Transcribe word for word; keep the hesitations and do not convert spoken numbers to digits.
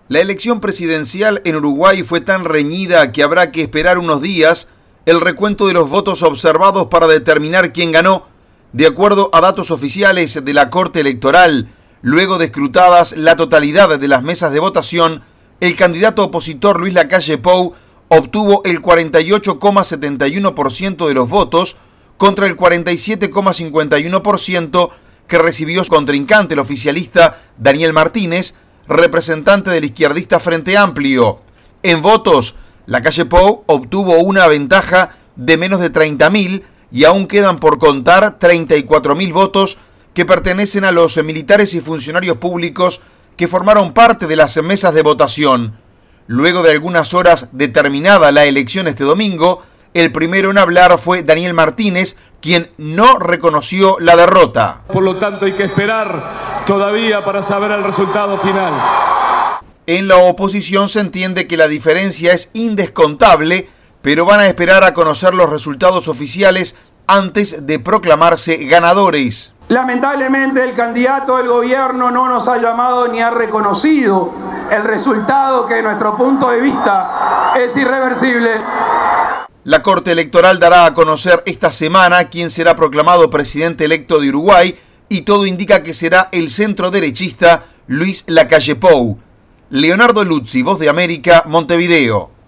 La elección presidencial en Uruguay fue tan reñida que habrá que esperar unos días el recuento de los votos observados para determinar quién ganó. De acuerdo a datos oficiales de la Corte Electoral, luego de escrutadas la totalidad de las mesas de votación, el candidato opositor Luis Lacalle Pou obtuvo el cuarenta y ocho coma setenta y uno por ciento de los votos contra el cuarenta y siete coma cincuenta y uno por ciento que recibió su contrincante, el oficialista Daniel Martínez, representante del izquierdista Frente Amplio. En votos, Lacalle Pou obtuvo una ventaja de menos de treinta mil y aún quedan por contar treinta y cuatro mil votos que pertenecen a los militares y funcionarios públicos que formaron parte de las mesas de votación. Luego de algunas horas de terminada la elección este domingo, el primero en hablar fue Daniel Martínez, quien no reconoció la derrota. Por lo tanto, hay que esperar todavía para saber el resultado final. En la oposición se entiende que la diferencia es indescontable, pero van a esperar a conocer los resultados oficiales antes de proclamarse ganadores. Lamentablemente el candidato del gobierno no nos ha llamado ni ha reconocido el resultado que, de nuestro punto de vista, es irreversible. La Corte Electoral dará a conocer esta semana quién será proclamado presidente electo de Uruguay y todo indica que será el centroderechista Luis Lacalle Pou. Leonardo Luzzi, Voz de América, Montevideo.